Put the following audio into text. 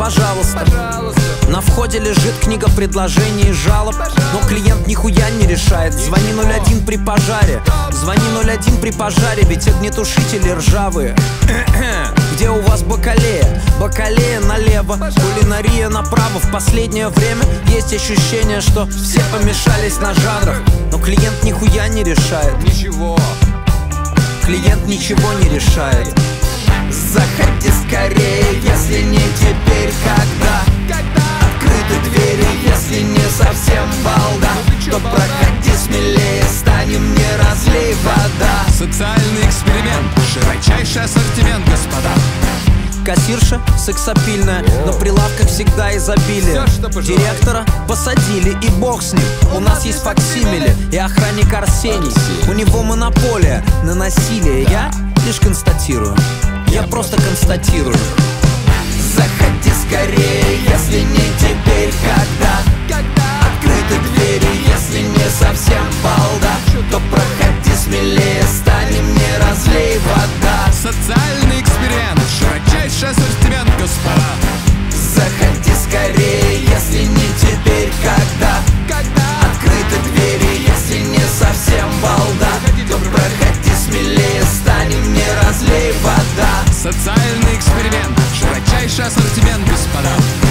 пожалуйста. На входе лежит книга предложений и жалоб, но клиент нихуя не решает. Звони 01 при пожаре, звони 01 при пожаре, ведь огнетушители ржавые. Где у вас бакалея? Бакалея налево, кулинария направо. В последнее время есть ощущение, что все помешались на жанрах, но клиент нихуя не решает. Ничего. Клиент ничего не решает. Заходи скорее, если не теперь, когда открыты двери, если не совсем балда, то проходи смелее, станем, не разлей вода. Социальный эксперимент, широчайший ассортимент, господа. Кассирша сексапильная, на прилавках всегда изобилие. Директора посадили, и бог с ним. У нас есть факсимили и охранник Арсений. У него монополия на насилие. Я лишь констатирую, я просто констатирую. Заходи скорее, если не теперь, когда открыты двери, если не совсем балда, то проходи смелее, станем, не разлей вода. Социальный эксперимент, широчайший ассортимент, господа. Заходи скорее, если не теперь, когда открыты двери, если не совсем балда, то проходи смелее, станем, не разлей вода. Социальный эксперимент, широчайший ассортимент, господа.